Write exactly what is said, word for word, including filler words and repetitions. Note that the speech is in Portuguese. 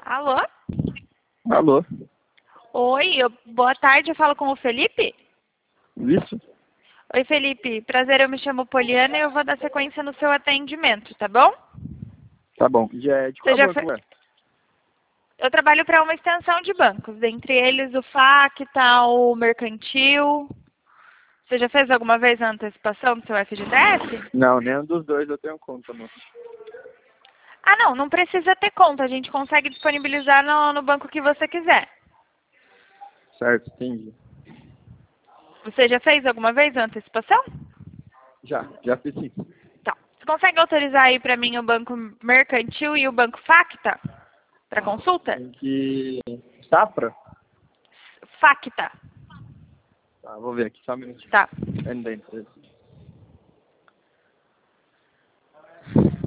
Alô? Alô? Oi, eu- boa tarde, eu falo com o Felipe? Isso? Oi, Felipe, prazer, eu me chamo Poliana e eu vou dar sequência no seu atendimento, tá bom? Tá bom. E é, de Você qual já banco fe- é? Eu trabalho para uma extensão de bancos, dentre eles o Facta, o Mercantil. Você já fez alguma vez a antecipação do seu F G T S? Não, nenhum dos dois eu tenho conta, moço. Ah, não, não precisa ter conta, a gente consegue disponibilizar no, no banco que você quiser. Certo, entendi. Você já fez alguma vez a antecipação? Já, já fiz sim. Tá. Você consegue autorizar aí para mim o banco Mercantil e o banco Facta para consulta? Tem que... Safra? Facta. Tá, vou ver aqui, só um minutinho. Tá. É da empresa.